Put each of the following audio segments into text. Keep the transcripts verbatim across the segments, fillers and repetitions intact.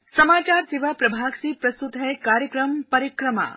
समाचार सेवा प्रभाग से प्रस्तुत है कार्यक्रम परिक्रमा।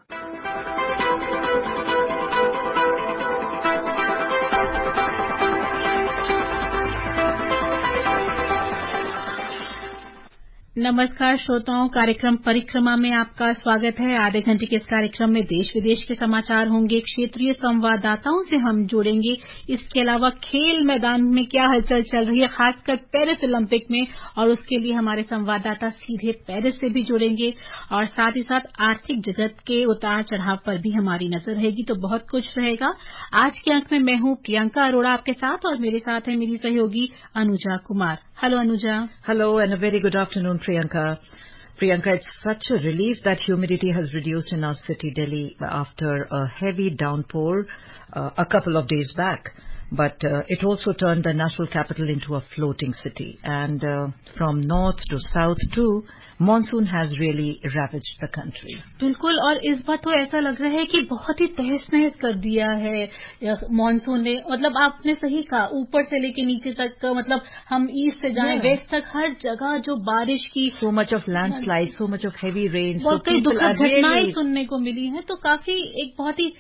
नमस्कार श्रोताओं, कार्यक्रम परिक्रमा में आपका स्वागत है। आधे घंटे के इस कार्यक्रम में देश विदेश के समाचार होंगे, क्षेत्रीय संवाददाताओं से हम जुड़ेंगे। इसके अलावा खेल मैदान में क्या हलचल चल रही है, खासकर पेरिस ओलंपिक में, और उसके लिए हमारे संवाददाता सीधे पेरिस से भी जुड़ेंगे। और साथ ही साथ आर्थिक जगत के उतार चढ़ाव पर भी हमारी नजर रहेगी, तो बहुत कुछ रहेगा। आज के अंक में मैं हूं प्रियंका अरोड़ा आपके साथ, और मेरे साथ है मेरी सहयोगी Anuja Kumar. Hello Anuja. Hello and a very good afternoon, Priyanka. Priyanka, it's such a relief that humidity has reduced in our city, Delhi, after a heavy downpour uh, a couple of days back. But uh, it also turned the national capital into a floating city. And uh, from north to south too, monsoon has really ravaged the country. बिल्कुल, और इस बार तो ऐसा लग रहा है कि बहुत ही तहस नहस कर दिया है मॉनसून ने। मतलब आपने सही कहा, ऊपर से लेके नीचे तक, मतलब हम ईस्ट से जाएं वेस्ट तक, हर जगह जो बारिश की, so much of landslide, so much of heavy rain, so बहुत कई दुखद really... घटनाएं सुनने को मिली हैं। तो काफी एक बहुत ही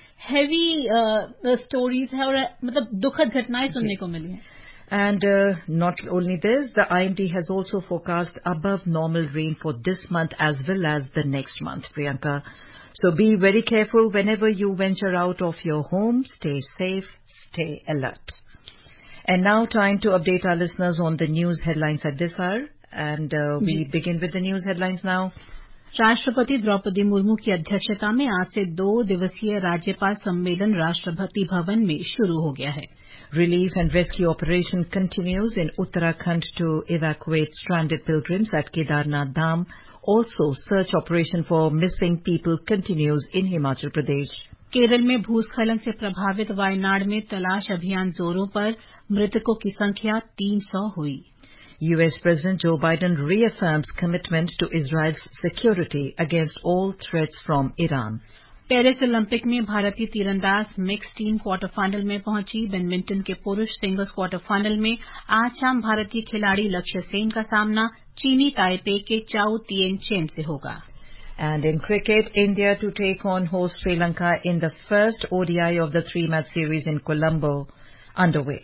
हैवी स्टोरीज है, और मतलब दुखद घटनाएं सुनने को मिली हैं। And uh, not only this, the I M D has also forecast above normal rain for this month as well as the next month, Priyanka. So be very careful whenever you venture out of your home. Stay safe, stay alert. And now time to update our listeners on the news headlines at this hour. And uh, we begin with the news headlines now. राष्ट्रपति द्रौपदी मुर्मू की अध्यक्षता में आज से दो दिवसीय राज्यपाल सम्मेलन राष्ट्रपति भवन में शुरू हो गया है। Relief and rescue operation continues in Uttarakhand to evacuate stranded pilgrims at Kedarnath Dham. Also, search operation for missing people continues in Himachal Pradesh. Kerala में भूस्खलन से प्रभावित वायनाड में तलाश अभियान जोरों पर, मृतकों की संख्या तीन सौ हुई। U S President Joe Biden reaffirms commitment to Israel's security against all threats from Iran. Paris Olympic में भारतीय तीरंदाज मिक्स टीम क्वार्टर फाइनल में पहुंची। बैडमिंटन के पुरुष सिंगल्स क्वार्टर फाइनल में आज शाम भारतीय खिलाड़ी लक्ष्य सेन का सामना चीनी ताइपे के चाउ तिएन चेन से होगा। And in cricket, India to take on host Sri Lanka in the first O D I of the three-match series in Colombo underway.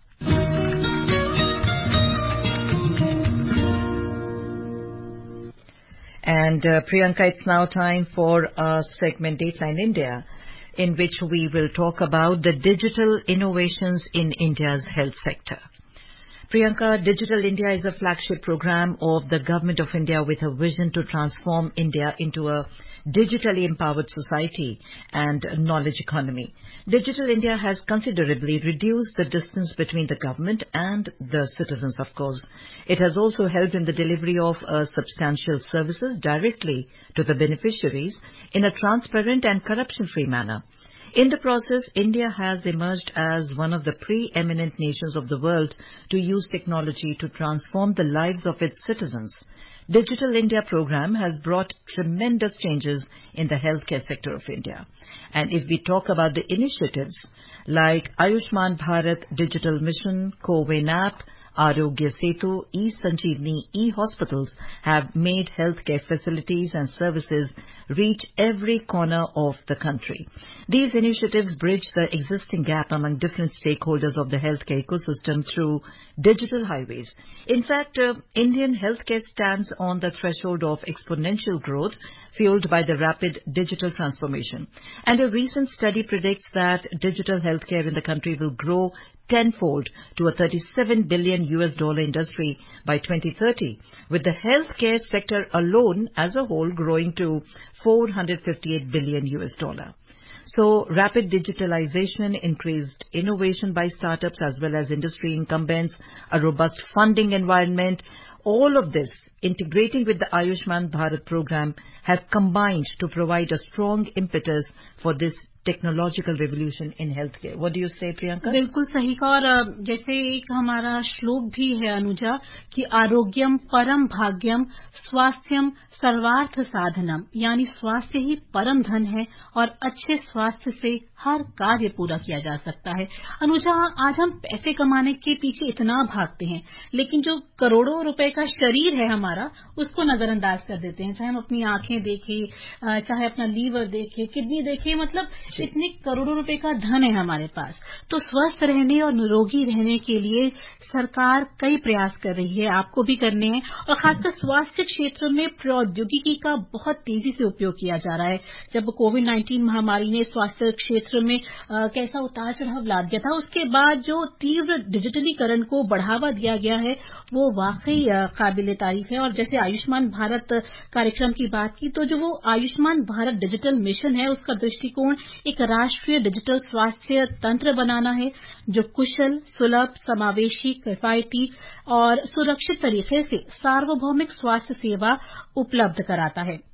And uh, Priyanka, it's now time for our segment Dateline India, in which we will talk about the digital innovations in India's health sector. Priyanka, Digital India is a flagship program of the Government of India with a vision to transform India into a digitally empowered society and knowledge economy. Digital India has considerably reduced the distance between the government and the citizens, of course. It has also helped in the delivery of uh, substantial services directly to the beneficiaries in a transparent and corruption-free manner. In the process, India has emerged as one of the preeminent nations of the world to use technology to transform the lives of its citizens. Digital India program has brought tremendous changes in the healthcare sector of India. And if we talk about the initiatives like Ayushman Bharat Digital Mission, CoWIN app, Arogya Setu, e-Sanjeevani, e-hospitals have made healthcare facilities and services reach every corner of the country. These initiatives bridge the existing gap among different stakeholders of the healthcare ecosystem through digital highways. In fact, uh, Indian healthcare stands on the threshold of exponential growth fueled by the rapid digital transformation. And a recent study predicts that digital healthcare in the country will grow tenfold to a thirty-seven billion U S dollar industry by twenty thirty, with the healthcare sector alone as a whole growing to four hundred fifty-eight billion U S dollar. So rapid digitalization, increased innovation by startups as well as industry incumbents, a robust funding environment, all of this integrating with the Ayushman Bharat program have combined to provide a strong impetus for this technological revolution in healthcare. What do you say, Priyanka? बिल्कुल सही कहा। और जैसे एक हमारा श्लोक भी है अनुजा कि आरोग्यम परम भाग्यम स्वास्थ्यम सर्वार्थ साधनम, यानी स्वास्थ्य ही परम धन है और अच्छे स्वास्थ्य से हर कार्य पूरा किया जा सकता है। अनुजा, आज हम पैसे कमाने के पीछे इतना भागते हैं, लेकिन जो करोड़ों रुपए का शरीर है हमारा, उसको नजरअंदाज कर देते हैं। चाहे हम अपनी आंखें देखें, चाहे अपना लीवर देखें, किडनी देखें, मतलब इतने करोड़ों रुपए का धन है हमारे पास। तो स्वस्थ रहने और निरोगी रहने के लिए सरकार कई प्रयास कर रही है, आपको भी करने हैं। और खासकर स्वास्थ्य क्षेत्र में प्रौद्योगिकी का बहुत तेजी से उपयोग किया जा रहा है। जब कोविड नाइन्टीन महामारी ने स्वास्थ्य क्षेत्र में आ, कैसा उतार चढ़ाव ला दिया था, उसके बाद जो तीव्र डिजिटलीकरण को बढ़ावा दिया गया है, वो वाकई काबिले तारीफ है। और जैसे आयुष्मान भारत कार्यक्रम की बात की, तो जो वो आयुष्मान भारत डिजिटल मिशन है, उसका दृष्टिकोण एक राष्ट्रीय डिजिटल स्वास्थ्य तंत्र बनाना है, जो कुशल, सुलभ, समावेशी, किफायती और सुरक्षित तरीके से सार्वभौमिक स्वास्थ्य सेवा उपलब्ध कराता है।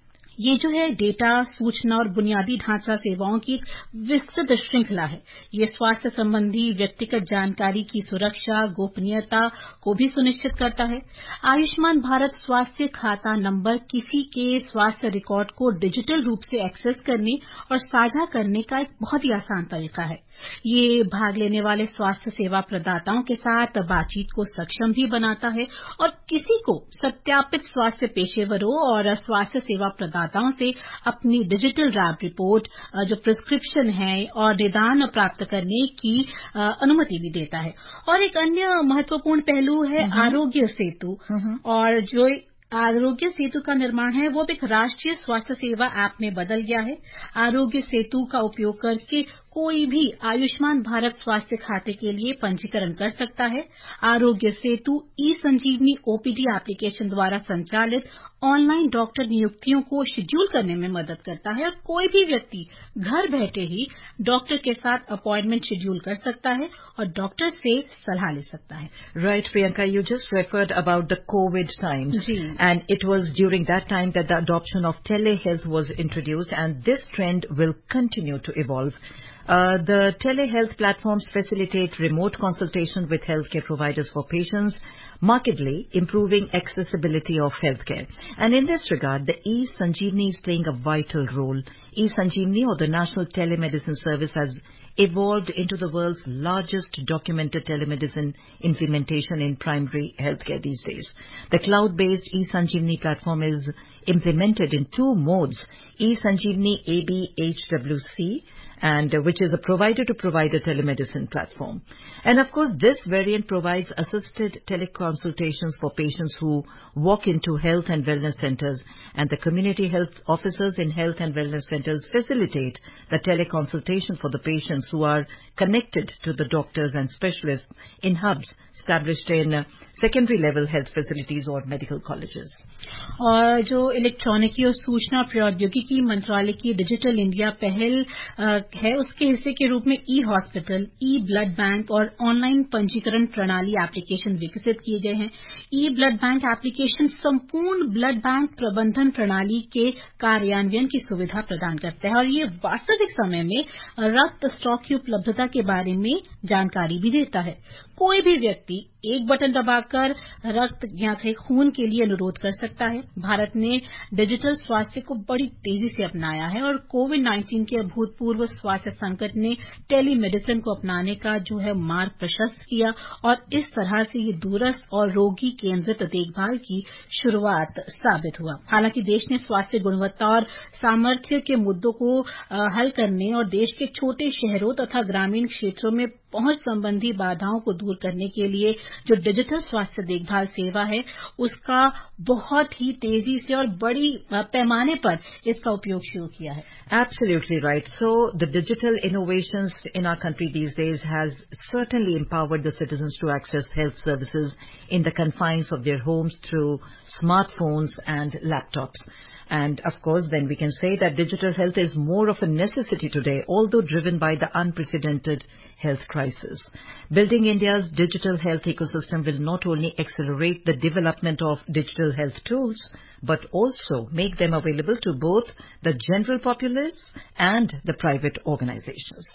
ये जो है डेटा, सूचना और बुनियादी ढांचा सेवाओं की एक विस्तृत श्रृंखला है। ये स्वास्थ्य संबंधी व्यक्तिगत जानकारी की सुरक्षा, गोपनीयता को भी सुनिश्चित करता है। आयुष्मान भारत स्वास्थ्य खाता नंबर किसी के स्वास्थ्य रिकॉर्ड को डिजिटल रूप से एक्सेस करने और साझा करने का एक बहुत ही आसान तरीका है। ये भाग लेने वाले स्वास्थ्य सेवा प्रदाताओं के साथ बातचीत को सक्षम भी बनाता है और किसी को सत्यापित स्वास्थ्य पेशेवरों और स्वास्थ्य सेवा प्रदाताओं से अपनी डिजिटल लैब रिपोर्ट, जो प्रिस्क्रिप्शन है और निदान प्राप्त करने की अनुमति भी देता है। और एक अन्य महत्वपूर्ण पहलू है आरोग्य सेतु। और जो आरोग्य सेतु का निर्माण है, वो एक राष्ट्रीय स्वास्थ्य सेवा ऐप में बदल गया है। आरोग्य सेतु का उपयोग करके कोई भी आयुष्मान भारत स्वास्थ्य खाते के लिए पंजीकरण कर सकता है। आरोग्य सेतु ई संजीवनी ओपीडी एप्लीकेशन द्वारा संचालित ऑनलाइन डॉक्टर नियुक्तियों को शेड्यूल करने में मदद करता है और कोई भी व्यक्ति घर बैठे ही डॉक्टर के साथ अपॉइंटमेंट शेड्यूल कर सकता है और डॉक्टर से सलाह ले सकता है। Right, Priyanka, you just referred about the COVID times. Ji. And it was during that time that the adoption of telehealth was introduced, and this trend will continue to evolve. Uh, the telehealth platforms facilitate remote consultation with healthcare providers for patients, markedly improving accessibility of healthcare. And in this regard, the eSanjeevani is playing a vital role. eSanjeevani, or the National Telemedicine Service, has evolved into the world's largest documented telemedicine implementation in primary healthcare these days. The cloud-based eSanjeevani platform is implemented in two modes: eSanjeevani A B H W C, and uh, which is a provider-to-provider telemedicine platform. And of course, this variant provides assisted teleconsultations for patients who walk into health and wellness centers, and the community health officers in health and wellness centers facilitate the teleconsultation for the patients who are connected to the doctors and specialists in hubs established in uh, secondary level health facilities or medical colleges. और जो इलेक्ट्रॉनिकी और सूचना प्रौद्योगिकी मंत्रालय की digital India पहल आ, है, उसके हिस्से के रूप में E hospital, E blood bank और ऑनलाइन पंजीकरण प्रणाली एप्लीकेशन विकसित किए गए हैं। ई ब्लड बैंक एप्लीकेशन संपूर्ण ब्लड बैंक प्रबंधन प्रणाली के कार्यान्वयन की सुविधा प्रदान करता है और ये वास्तविक समय में रक्त स्टॉक की उपलब्धता के बारे में जानकारी भी देता है। कोई भी व्यक्ति एक बटन दबाकर रक्त या खून के लिए अनुरोध कर सकता है। भारत ने डिजिटल स्वास्थ्य को बड़ी तेजी से अपनाया है और कोविड नाइन्टीन के अभूतपूर्व स्वास्थ्य संकट ने टेलीमेडिसिन को अपनाने का जो है मार्ग प्रशस्त किया और इस तरह से ये दूरस्थ और रोगी केंद्रित देखभाल की शुरुआत साबित हुआ। हालांकि देश ने स्वास्थ्य गुणवत्ता और सामर्थ्य के मुद्दों को हल करने और देश के छोटे शहरों तथा ग्रामीण क्षेत्रों में पहुंच संबंधी बाधाओं को दूर करने के लिए जो डिजिटल स्वास्थ्य देखभाल सेवा है, उसका बहुत ही तेजी से और बड़ी पैमाने पर इसका उपयोग शुरू किया है। Absolutely right. So the digital innovations in our country these days has certainly empowered the citizens to access health services in the confines of their homes through smartphones and laptops. And of course, then we can say that digital health is more of a necessity today, although driven by the unprecedented health crisis. crisis. Building India's digital health ecosystem will not only accelerate the development of digital health tools, but also make them available to both the general populace and the private organizations.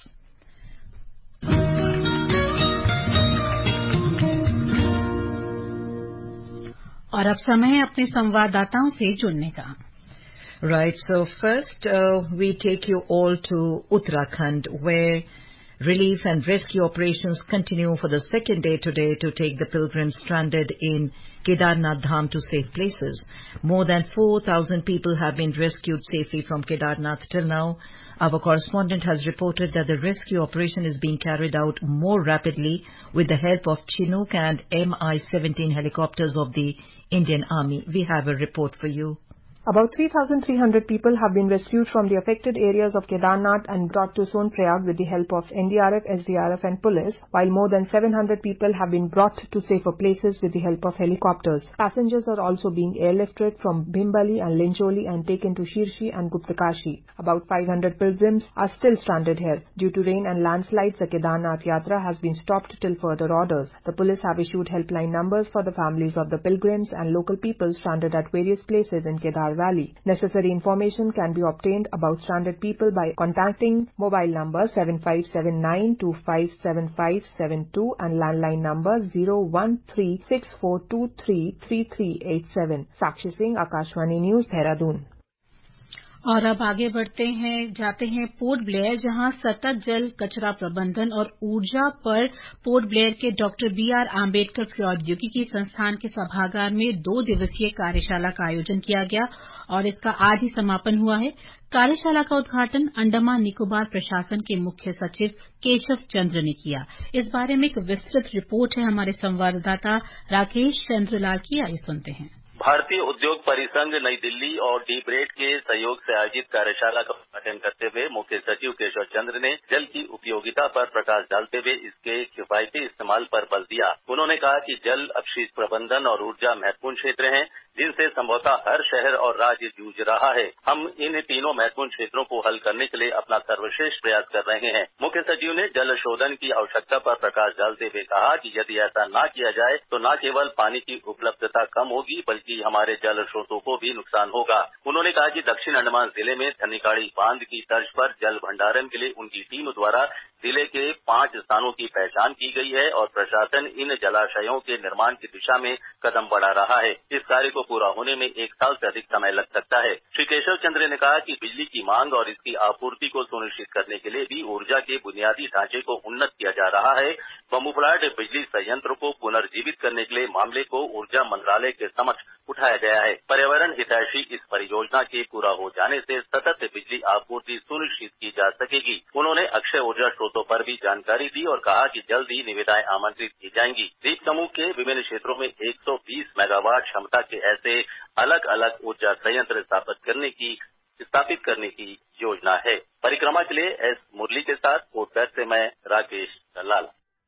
और अब समय है अपने संवाददाताओं से जुड़ने का. Right, so first uh, we take you all to Uttarakhand, where relief and rescue operations continue for the second day today to take the pilgrims stranded in Kedarnath Dham to safe places. More than four thousand people have been rescued safely from Kedarnath till now. Our correspondent has reported that the rescue operation is being carried out more rapidly with the help of Chinook and M I seventeen helicopters of the Indian Army. We have a report for you. About three thousand three hundred people have been rescued from the affected areas of Kedarnath and brought to Sonprayag with the help of N D R F, S D R F and police, while more than seven hundred people have been brought to safer places with the help of helicopters. Passengers are also being airlifted from Bhimbali and Lincholi and taken to Shirshi and Guptakashi. About five hundred pilgrims are still stranded here. Due to rain and landslides, the Kedarnath Yatra has been stopped till further orders. The police have issued helpline numbers for the families of the pilgrims and local people stranded at various places in Kedar Valley. Necessary information can be obtained about stranded people by contacting mobile number seven five seven nine two five seven five seven two and landline number zero one three six four two three three three eight seven. Sakshi Singh, Akashvani News, Dehradun. और अब आगे बढ़ते हैं, जाते हैं port Blair, जहां सतत जल कचरा प्रबंधन और ऊर्जा पर पोर्ट ब्लेयर के डॉक्टर बी आर आम्बेडकर प्रौद्योगिकी संस्थान के सभागार में दो दिवसीय कार्यशाला का आयोजन किया गया और इसका आज ही समापन हुआ है. कार्यशाला का उद्घाटन अंडमान निकोबार प्रशासन के मुख्य सचिव केशव चंद्र ने किया. इस बारे में एक विस्तृत रिपोर्ट है हमारे संवाददाता राकेश चंद्रलाल की. आइए सुनते हैं. भारतीय उद्योग परिसंघ नई दिल्ली और डी ब्रेड के सहयोग से आयोजित कार्यशाला का उद्घाटन करते हुए मुख्य सचिव केशव चंद्र ने जल की उपयोगिता पर प्रकाश डालते हुए इसके किफायती इस्तेमाल पर बल दिया. उन्होंने कहा कि जल, अपशिष्ट प्रबंधन और ऊर्जा महत्वपूर्ण क्षेत्र हैं जिनसे संभवतः हर शहर और राज्य जूझ रहा है. हम इन तीनों महत्वपूर्ण क्षेत्रों को हल करने के लिए अपना सर्वश्रेष्ठ प्रयास कर रहे हैं. मुख्य सचिव ने जल शोधन की आवश्यकता पर प्रकाश डालते हुए कहा कि यदि ऐसा न किया जाए तो न केवल पानी की उपलब्धता कम होगी बल्कि हमारे जल स्रोतों को भी नुकसान होगा. उन्होंने कहा कि दक्षिण अंडमान जिले में धनिकाड़ी बांध की तर्ज पर जल भंडारण के लिए उनकी टीम द्वारा जिले के पांच स्थानों की पहचान की गई है और प्रशासन इन जलाशयों के निर्माण की दिशा में कदम बढ़ा रहा है. इस कार्य को पूरा होने में एक साल से अधिक समय लग सकता है. श्री केशव चंद्र ने कहा कि बिजली की मांग और इसकी आपूर्ति को सुनिश्चित करने के लिए भी ऊर्जा के बुनियादी ढांचे को उन्नत किया जा रहा है. बम्बूप्लाट बिजली संयंत्र को पुनर्जीवित करने के लिए मामले को ऊर्जा मंत्रालय के समक्ष उठाया गया है. पर्यावरण हितैषी इस परियोजना के पूरा हो जाने से सतत बिजली आपूर्ति सुनिश्चित की जा सकेगी. उन्होंने अक्षय ऊर्जा स्रोतों पर भी जानकारी दी और कहा कि जल्द ही निविदाएं आमंत्रित की जाएंगी. द्वीप समूह के विभिन्न क्षेत्रों में एक सौ बीस मेगावाट क्षमता के ऐसे अलग अलग ऊर्जा संयंत्र स्थापित करने की स्थापित करने की योजना है. परिक्रमा के लिए एस मुरली के साथ पोर्ट ब्लेयर से मैं राकेश दलाल.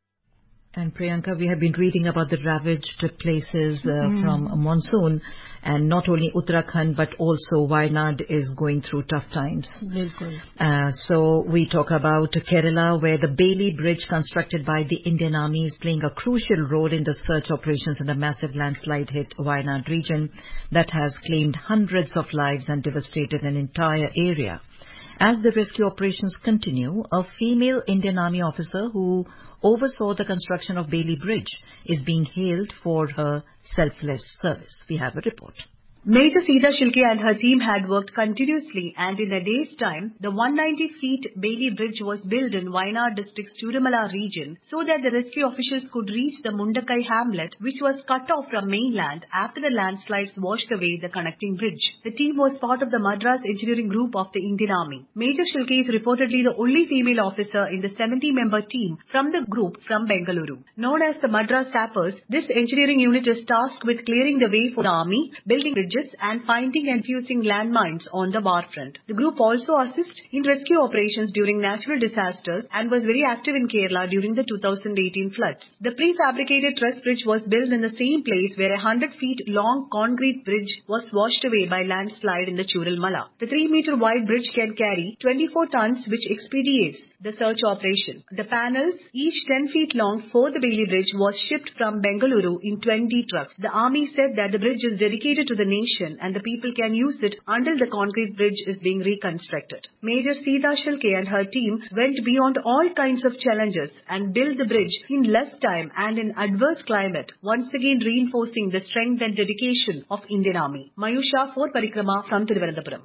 And Priyanka, we have been reading about the ravaged places uh, mm. from monsoon, and not only Uttarakhand but also Wayanad is going through tough times. Uh, so we talk about Kerala, where the Bailey Bridge constructed by the Indian Army is playing a crucial role in the search operations in the massive landslide hit Wayanad region that has claimed hundreds of lives and devastated an entire area. As the rescue operations continue, a female Indian Army officer who oversaw the construction of Bailey Bridge is being hailed for her selfless service. We have a report. Major Seetha Shilke and her team had worked continuously, and in a day's time, the one hundred ninety feet Bailey Bridge was built in Wayanad district's Chudamala region so that the rescue officials could reach the Mundakai hamlet, which was cut off from mainland after the landslides washed away the connecting bridge. The team was part of the Madras engineering group of the Indian Army. Major Shilke is reportedly the only female officer in the seventy member team from the group from Bengaluru. Known as the Madras Tappers, this engineering unit is tasked with clearing the way for the army, building bridges bridges and finding and fusing landmines on the war front. The group also assists in rescue operations during natural disasters and was very active in Kerala during the two thousand eighteen floods. The prefabricated truss bridge was built in the same place where a one hundred feet long concrete bridge was washed away by landslide in the Churalmala. The three meter wide bridge can carry twenty-four tons, which expedites the search operation. The panels, each ten feet long for the Bailey Bridge, was shipped from Bengaluru in twenty trucks. The army said that the bridge is dedicated to the nation and the people can use it until the concrete bridge is being reconstructed. Major Seetha Shilke and her team went beyond all kinds of challenges and built the bridge in less time and in adverse climate, once again reinforcing the strength and dedication of Indian Army. Mayusha for Parikrama from Thiruvananthapuram.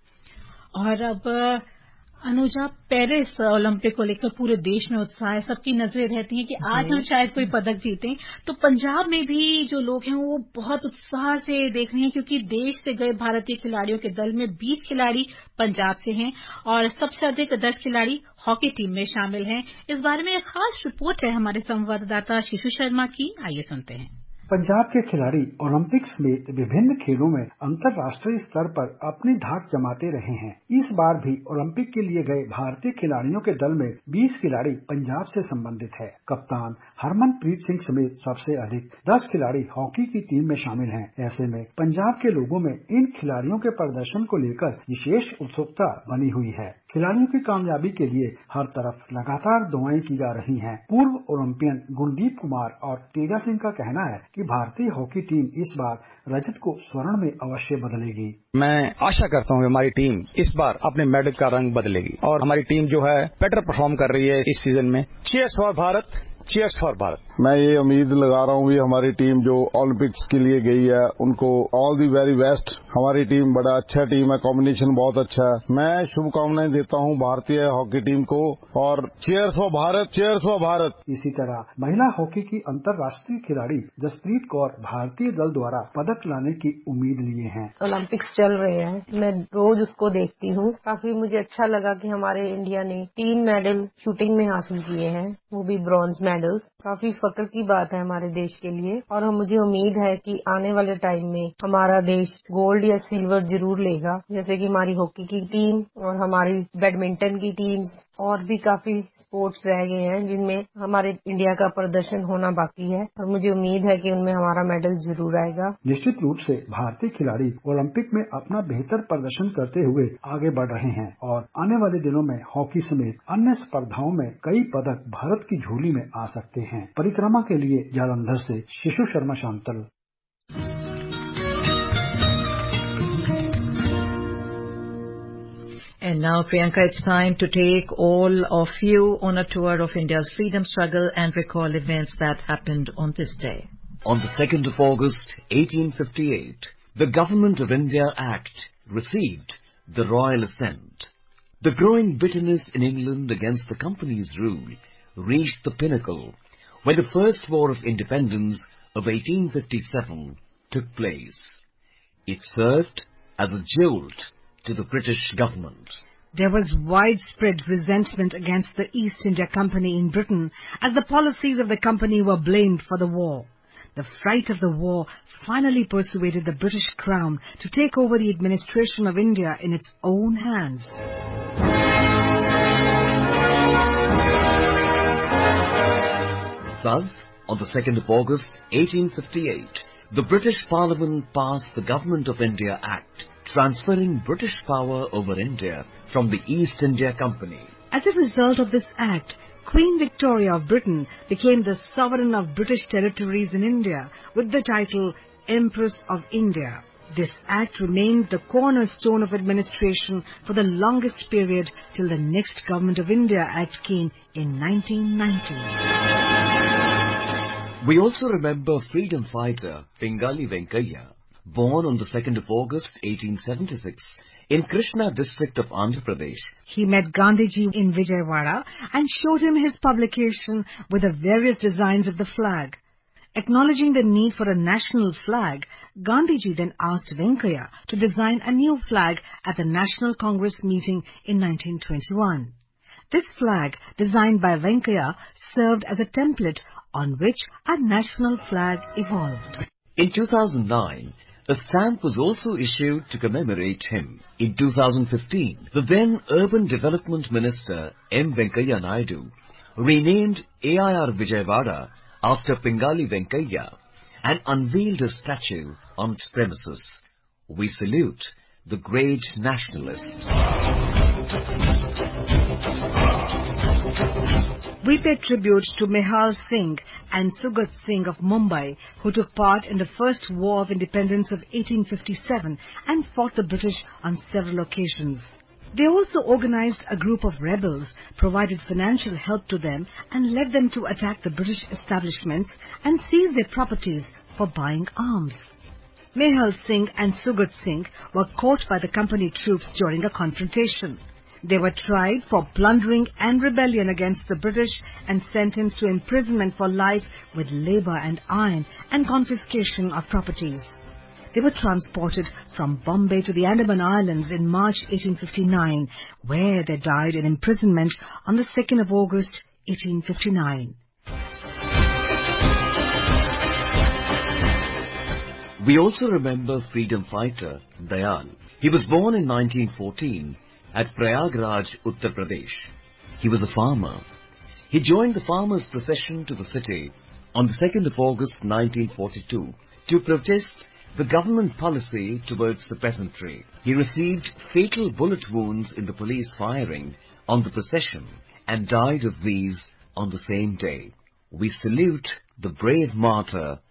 और अब Anuja, Paris Olympic को लेकर पूरे देश में उत्साह है, सबकी नजरें रहती हैं कि आज हम शायद कोई पदक जीतें। तो पंजाब में भी जो लोग हैं वो बहुत उत्साह से देख रहे हैं, क्योंकि देश से गए भारतीय खिलाड़ियों के दल में बीस खिलाड़ी पंजाब से हैं और सबसे अधिक दस खिलाड़ी हॉकी टीम में शामिल हैं। इस बारे में एक खास रिपोर्ट है हमारे संवाददाता शिशु शर्मा की, आइए सुनते हैं। पंजाब के खिलाड़ी ओलंपिक्स समेत विभिन्न खेलों में अंतर्राष्ट्रीय स्तर पर अपनी धाक जमाते रहे हैं। इस बार भी ओलंपिक के लिए गए भारतीय खिलाड़ियों के दल में बीस खिलाड़ी पंजाब से संबंधित है। कप्तान हरमनप्रीत सिंह समेत सबसे अधिक दस खिलाड़ी हॉकी की टीम में शामिल हैं। ऐसे में पंजाब के लोगों में इन खिलाड़ियों के प्रदर्शन को लेकर विशेष उत्सुकता बनी हुई है। खिलाड़ियों की कामयाबी के लिए हर तरफ लगातार दुआएं की जा रही हैं। पूर्व ओलंपियन गुरदीप कुमार और तेजा सिंह का कहना है कि भारतीय हॉकी टीम इस बार रजत को स्वर्ण में अवश्य बदलेगी। मैं आशा करता हूँ कि हमारी टीम इस बार अपने मेडल का रंग बदलेगी और हमारी टीम जो है बेटर परफॉर्म कर रही है इस सीजन में। Cheers for Bharat, cheers for Bharat. मैं ये उम्मीद लगा रहा हूँ कि हमारी टीम जो ओलंपिक्स के लिए गई है उनको ऑल दी वेरी बेस्ट। हमारी टीम बड़ा अच्छा टीम है, कॉम्बिनेशन बहुत अच्छा है। मैं शुभकामनाएं देता हूँ भारतीय हॉकी टीम को और cheers for Bharat, cheers for Bharat. इसी तरह महिला हॉकी की अंतर्राष्ट्रीय खिलाड़ी जसप्रीत कौर भारतीय दल द्वारा पदक लाने की उम्मीद लिए हैं। ओलंपिक्स चल रहे हैं, मैं रोज उसको देखती हूँ। काफी मुझे अच्छा लगा कि हमारे इंडिया ने तीन मेडल शूटिंग में हासिल किए हैं, वो भी ब्रॉन्ज मेडल्स। काफी फक्र की बात है हमारे देश के लिए और हम मुझे उम्मीद है कि आने वाले टाइम में हमारा देश गोल्ड या सिल्वर जरूर लेगा, जैसे कि हमारी हॉकी की टीम और हमारी बैडमिंटन की टीम्स और भी काफी स्पोर्ट्स रह गए हैं जिनमें हमारे इंडिया का प्रदर्शन होना बाकी है और मुझे उम्मीद है कि उनमें हमारा मेडल जरूर आएगा। निश्चित रूप से भारतीय खिलाड़ी ओलंपिक में अपना बेहतर प्रदर्शन करते हुए आगे बढ़ रहे हैं और आने वाले दिनों में हॉकी समेत अन्य स्पर्धाओं में कई पदक भारत की झोली में आ सकते हैं। परिक्रमा के लिए जालंधर से Shishu Sharma Shantal. And now, Priyanka, it's time to take all of you on a tour of India's freedom struggle and recall events that happened on this day. On the second of August, eighteen fifty-eight, the Government of India Act received the royal assent. The growing bitterness in England against the company's rule reached the pinnacle when the First War of Independence of eighteen fifty-seven took place. It served as a jolt to the British government. There was widespread resentment against the East India Company in Britain as the policies of the company were blamed for the war. The fright of the war finally persuaded the British Crown to take over the administration of India in its own hands. Thus, on the second of August, eighteen fifty-eight, the British Parliament passed the Government of India Act, transferring British power over India from the East India Company. As a result of this act, Queen Victoria of Britain became the sovereign of British territories in India with the title Empress of India. This act remained the cornerstone of administration for the longest period till the next Government of India Act came in nineteen ninety. We also remember freedom fighter Pingali Venkaiah, born on the second of August eighteen seventy-six in Krishna district of Andhra Pradesh. He met Gandhiji in Vijayawada and showed him his publication with the various designs of the flag. Acknowledging the need for a national flag, Gandhiji then asked Venkaiah to design a new flag at the National Congress meeting in nineteen twenty-one. This flag, designed by Venkaiah, served as a template on which a national flag evolved. In two thousand nine, A stamp was also issued to commemorate him. In two thousand fifteen, the then Urban Development Minister M. Venkaiah Naidu renamed A I R Vijayawada after Pingali Venkaiah and unveiled a statue on its premises. We salute the great nationalist. We pay tribute to Nihal Singh and Sugat Singh of Mumbai, who took part in the First War of Independence of eighteen fifty-seven and fought the British on several occasions. They also organized a group of rebels, provided financial help to them and led them to attack the British establishments and seize their properties for buying arms. Nihal Singh and Sugat Singh were caught by the company troops during a confrontation. They were tried for plundering and rebellion against the British and sentenced to imprisonment for life with labour and iron and confiscation of properties. They were transported from Bombay to the Andaman Islands in March eighteen fifty-nine, where they died in imprisonment on the second of August eighteen fifty-nine. We also remember freedom fighter Dayal. He was born in nineteen fourteen at Prayagraj, Uttar Pradesh. He was a farmer. He joined the farmers' procession to the city on the second of August nineteen forty-two to protest the government policy towards the peasantry. He received fatal bullet wounds in the police firing on the procession and died of these on the same day. We salute the brave martyr.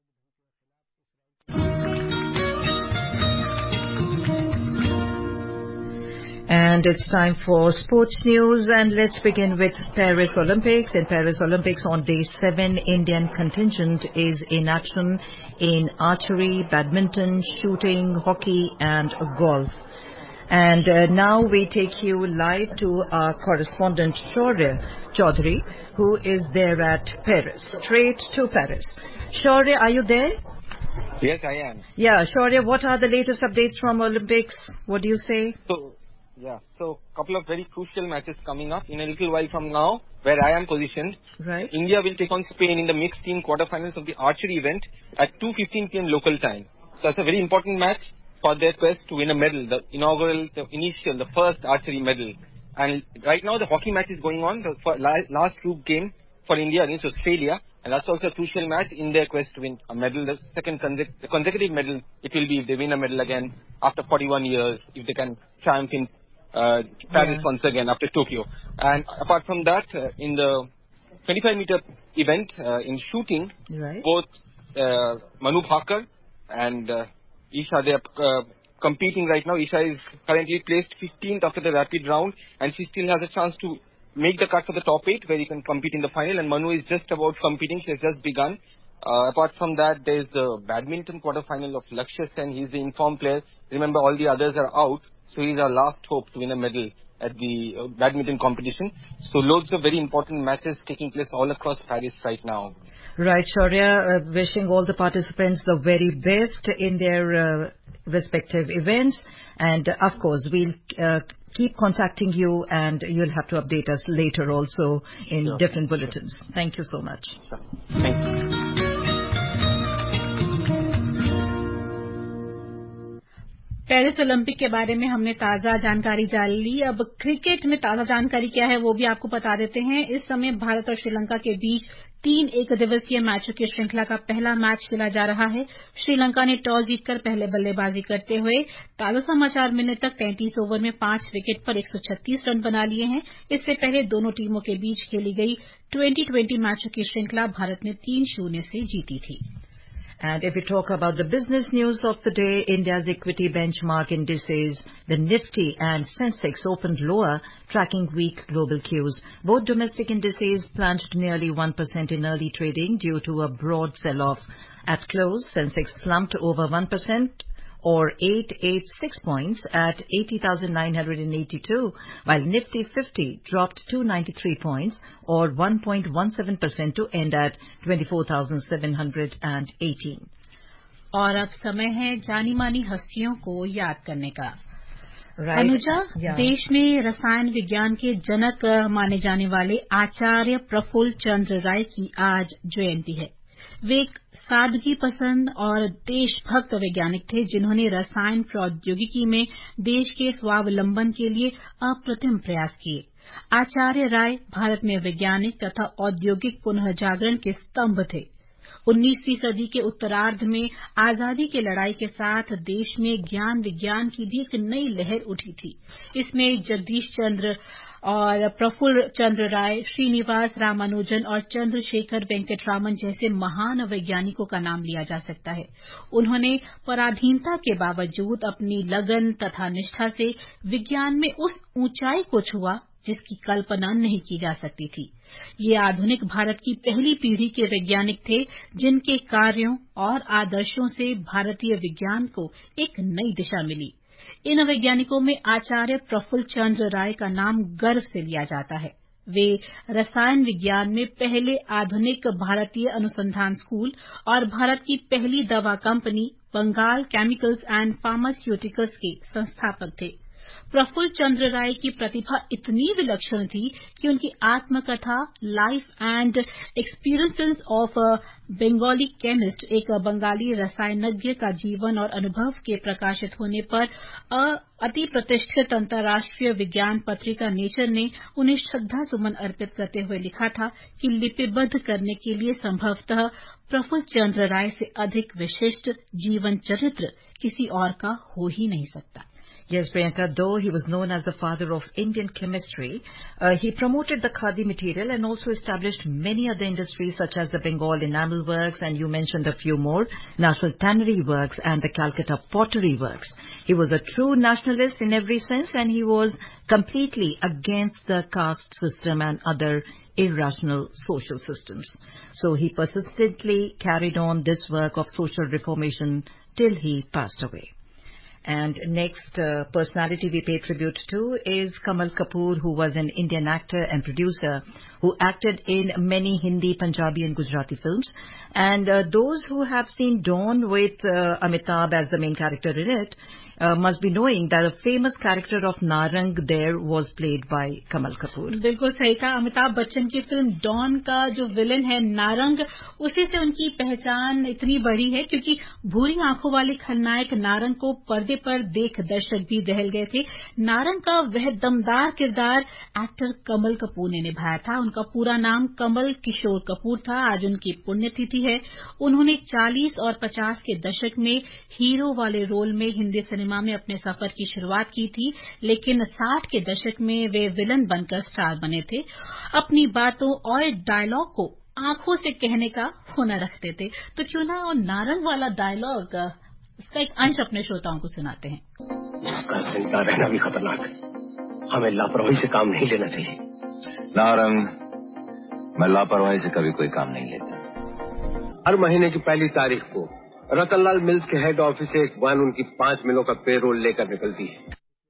And it's time for sports news, and let's begin with Paris Olympics. In Paris Olympics on day seven, Indian contingent is in action in archery, badminton, shooting, hockey and golf. And uh, now we take you live to our correspondent Shaurya Chaudhary, who is there at Paris, straight to Paris. Shaurya, are you there? Yes, I am. Yeah, Shaurya, what are the latest updates from Olympics? What do you say? So, yeah, so couple of very crucial matches coming up in a little while from now, where I am positioned. Right. India will take on Spain in the mixed team quarterfinals of the archery event at two fifteen p m local time. So that's a very important match for their quest to win a medal, the inaugural, the initial, the first archery medal. And right now the hockey match is going on, the last group game for India against Australia. And that's also a crucial match in their quest to win a medal, the second consecutive, the consecutive medal it will be if they win a medal again after forty-one years, if they can triumph in Uh, Paris yeah. once again after Tokyo. And apart from that, uh, in the twenty-five meter event uh, in shooting, right. both uh, Manu Bhaker and uh, Isha, they are uh, competing right now. Isha is currently placed fifteenth after the rapid round, and she still has a chance to make the cut for the top eight, where he can compete in the final. And Manu is just about competing; she has just begun. Uh, apart from that, there is the badminton quarterfinal of Lakshya Sen. He's the informed player. Remember, all the others are out. So he's our last hope to win a medal at the uh, badminton competition. So loads of very important matches taking place all across Paris right now. Right, Shaurya, uh, wishing all the participants the very best in their uh, respective events. And uh, of course, we'll uh, keep contacting you, and you'll have to update us later also in sure. different bulletins. Sure. Thank you so much. Sure. Thank you. Paris Olympic के बारे में हमने ताजा जानकारी जान ली। अब cricket में ताजा जानकारी क्या है वो भी आपको बता देते हैं। इस समय भारत और श्रीलंका के बीच तीन एक दिवसीय मैचों की श्रृंखला का पहला मैच खेला जा रहा है। श्रीलंका ने टॉस जीतकर पहले बल्लेबाजी करते हुए ताजा समाचार मिलने तक तैंतीस ओवर में पांच विकेट पर एक सौ छत्तीस रन बना लिए हैं। इससे पहले दोनों टीमों के बीच खेली गई ट्वेंटी ट्वेंटी मैचों की श्रृंखला भारत ने तीन शून्य से जीती थी। And if we talk about the business news of the day, India's equity benchmark indices, the Nifty and Sensex opened lower, tracking weak global cues. Both domestic indices plunged nearly one percent in early trading due to a broad sell-off. At close, Sensex slumped over one percent or eight hundred eighty-six points at eighty thousand nine hundred eighty-two, while Nifty fifty dropped two hundred ninety-three points or one point one seven percent to end at twenty-four thousand seven hundred eighteen. और अब समय है जानी मानी हस्तियों को याद करने का। Right. अनुजा, yeah. देश में रसायन विज्ञान के जनक माने जाने वाले आचार्य प्रफुल्ल चंद्र राय की आज जयंती है। वे एक सादगी पसंद और देशभक्त वैज्ञानिक थे जिन्होंने रसायन प्रौद्योगिकी में देश के स्वावलंबन के लिए अप्रतिम प्रयास किए। आचार्य राय भारत में वैज्ञानिक तथा औद्योगिक पुनर्जागरण के स्तंभ थे। उन्नीसवीं सदी के उत्तरार्ध में आजादी की लड़ाई के साथ देश में ज्ञान विज्ञान की भी एक नई लहर उठी थी। इसमें जगदीश चंद्र और प्रफुल्ल चंद्र राय, श्रीनिवास रामानुजन और चंद्रशेखर वेंकटरामन जैसे महान वैज्ञानिकों का नाम लिया जा सकता है। उन्होंने पराधीनता के बावजूद अपनी लगन तथा निष्ठा से विज्ञान में उस ऊंचाई को छुआ जिसकी कल्पना नहीं की जा सकती थी। ये आधुनिक भारत की पहली पीढ़ी के वैज्ञानिक थे जिनके कार्यों और आदर्शों से भारतीय विज्ञान को एक नई दिशा मिली। इन वैज्ञानिकों में आचार्य प्रफुल्ल चंद्र राय का नाम गर्व से लिया जाता है। वे रसायन विज्ञान में पहले आधुनिक भारतीय अनुसंधान स्कूल और भारत की पहली दवा company Bengal chemicals and pharmaceuticals के संस्थापक थे। प्रफुल्ल चंद्र राय की प्रतिभा इतनी विलक्षण थी कि उनकी आत्मकथा life and experiences of a Bengali chemist, एक बंगाली रसायनज्ञ का जीवन और अनुभव के प्रकाशित होने पर अति प्रतिष्ठित अंतर्राष्ट्रीय विज्ञान पत्रिका नेचर ने उन्हें श्रद्धा सुमन अर्पित करते हुए लिखा था कि लिपिबद्ध करने के लिए संभवतः प्रफुल्ल चंद्र राय से अधिक विशिष्ट जीवन चरित्र किसी और का हो ही नहीं सकता। Yes, Priyanka, though he was known as the father of Indian chemistry, uh, he promoted the khadi material and also established many other industries such as the Bengal Enamel Works, and you mentioned a few more, National Tannery Works and the Calcutta Pottery Works. He was a true nationalist in every sense, and he was completely against the caste system and other irrational social systems. So he persistently carried on this work of social reformation till he passed away. And next uh, personality we pay tribute to is Kamal Kapoor, who was an Indian actor and producer who acted in many Hindi, Punjabi and Gujarati films. And uh, those who have seen Dawn with uh, Amitabh as the main character in it uh, must be knowing that a famous character of Narang there was played by Kamal Kapoor. बिल्कुल सही कहा। अमिताभ बच्चन की film don का जो villain है नारंग, उसी से उनकी पहचान इतनी बड़ी है क्योंकि भूरी आंखों वाले खलनायक नारंग को पर्दे पर देख दर्शक भी दहल गए थे। नारंग का वह दमदार किरदार एक्टर कमल कपूर ने निभाया था। उनका पूरा नाम कमल किशोर कपूर था। आज उनकी पुण्यतिथि है। उन्होंने चालीस और पचास के दशक में हीरो वाले रोल में हिंदी सिनेमा में अपने सफर की शुरुआत की थी, लेकिन साठ के दशक में वे विलन बनकर स्टार बने थे। अपनी बातों और डायलॉग को आंखों से कहने का हुनर रखते थे। तो क्यों ना वो नारंग वाला डायलॉग, इसका एक अंश अपने श्रोताओं को सुनाते हैं। उसका जिंदा रहना भी खतरनाक है, हमें लापरवाही से काम नहीं लेना चाहिए। नारंग, मैं लापरवाही से कभी कोई काम नहीं लेता। हर महीने की पहली तारीख को रतनलाल मिल्स के हेड ऑफिस से एक वान उनकी पांच मिलों का पेरोल लेकर निकलती है।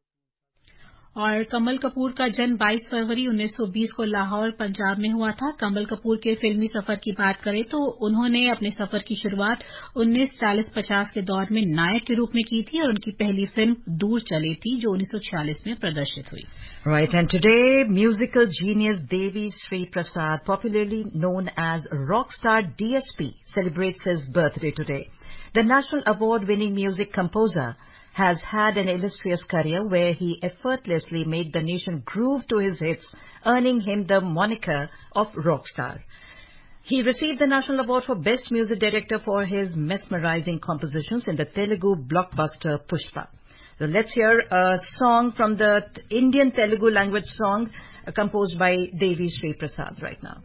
और कमल कपूर का जन्म बाईस फरवरी उन्नीस सौ बीस को लाहौर, पंजाब में हुआ था। कमल कपूर के फिल्मी सफर की बात करें तो उन्होंने अपने सफर की शुरुआत उन्नीस चालीस पचास के दौर में नायक के रूप में की थी और उनकी पहली फिल्म दूर चले थी जो उन्नीस सौ छियालीस में प्रदर्शित हुई। Right, and today musical genius Devi Sri Prasad, popularly known as Rockstar D S P, celebrates his birthday today. The National Award-winning music composer has had an illustrious career where he effortlessly made the nation groove to his hits, earning him the moniker of Rockstar. He received the National Award for Best Music Director for his mesmerizing compositions in the Telugu blockbuster Pushpa. So let's hear a song from the Indian Telugu language song uh, composed by Devi Sri Prasad right now.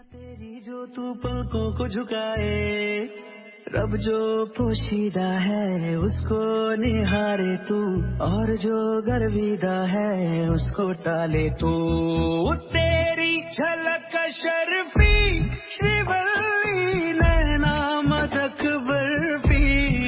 रब जो पोशीदा है उसको निहारे तू, और जो गर्विदा है उसको टाले तू। तेरी झलक शर्फी श्रीवल्ली नैना मदक बर्फी,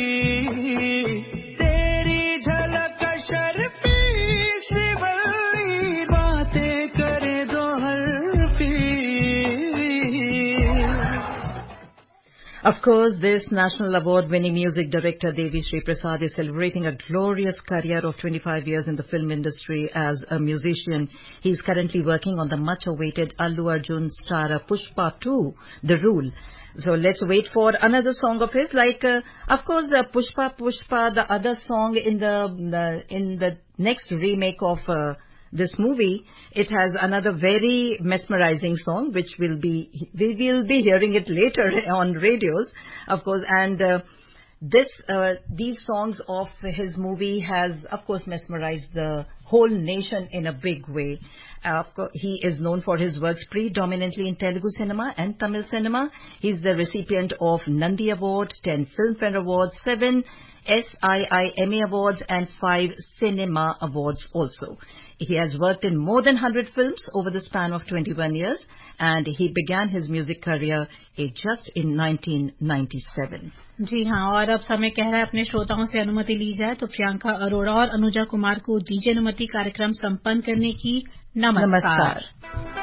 तेरी झलक शर्फी श्रीवल्ली बातें करे दो हरफी। Of course, this National Award-winning music director Devi Sri Prasad is celebrating a glorious career of twenty-five years in the film industry as a musician. He is currently working on the much-awaited Allu Arjun starrer Pushpa two, The Rule. So let's wait for another song of his, like, uh, of course, uh, Pushpa Pushpa, the other song in the, the in the next remake of uh, this movie. It has another very mesmerizing song, which will be we will be hearing it later on radios, of course. And uh, this uh, these songs of his movie has, of course, mesmerized the whole nation in a big way. Uh, of course, he is known for his works predominantly in Telugu cinema and Tamil cinema. He is the recipient of Nandi Award, ten Filmfare Awards, seven S I I Emmy Awards, and five Cinema Awards also. He has worked in more than one hundred films over the span of twenty-one years, and he began his music career just in nineteen ninety-seven. जी हाँ, और अब समय कह रहा है अपने श्रोताओं से अनुमति ली जाए तो प्रियंका अरोड़ा और अनुजा कुमार को दीजिए अनुमति कार्यक्रम संपन्न करने की। नमस्कार, नमस्कार।